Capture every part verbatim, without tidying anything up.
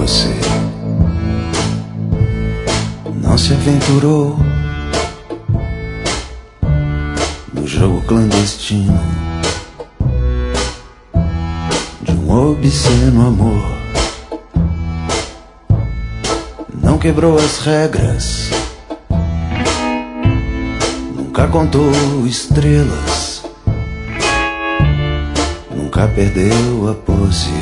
Você não se aventurou no jogo clandestino de um obsceno amor. Não quebrou as regras, nunca contou estrelas, nunca perdeu a pose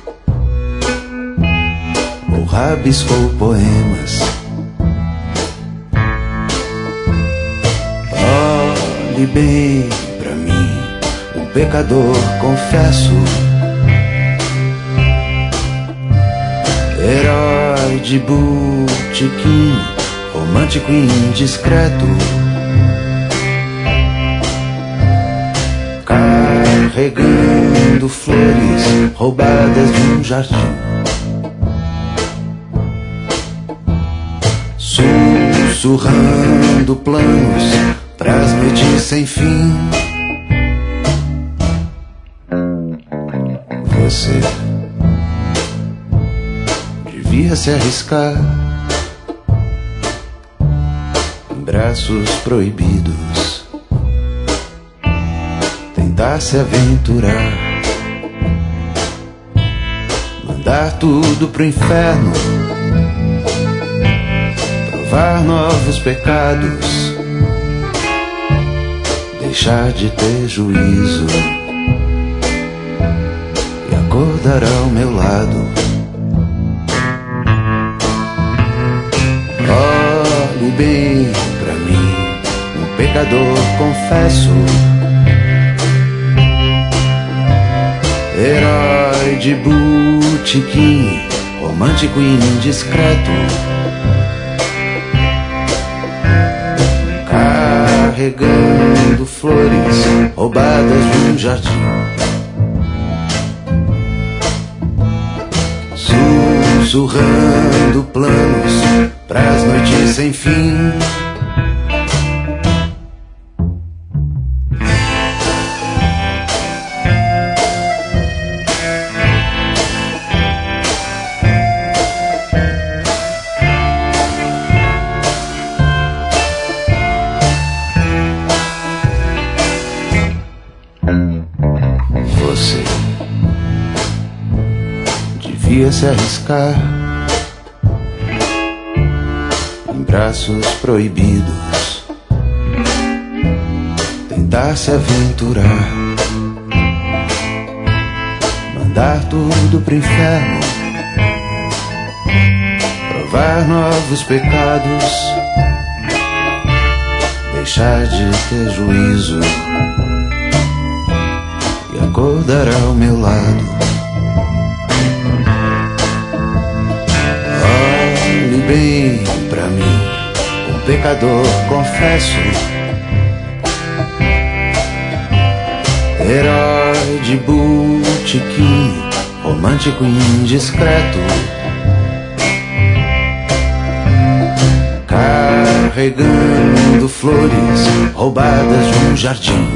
ou rabiscou poemas. Olhe bem pra mim, um pecador confesso, herói de botequim, romântico e indiscreto, carregando flores roubadas de um jardim, sussurrando planos pras noites sem fim. Você devia se arriscar em braços proibidos, tentar se aventurar, mandar tudo pro inferno, provar novos pecados, deixar de ter juízo e acordar ao meu lado. Olhe bem pra mim, um pecador confesso, herói de botequim, romântico e indiscreto, carregando flores roubadas de um jardim, sussurrando planos pras noites sem fim. Você devia se arriscar em braços proibidos, tentar se aventurar, mandar tudo pro inferno, provar novos pecados, deixar de ter juízo e acordar ao meu lado. Olhe bem pra mim, um pecador confesso, herói de botequim, romântico e indiscreto, carregando flores roubadas de um jardim,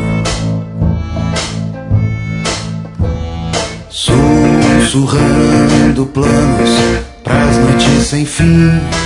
sussurrando planos pras noites sem fim.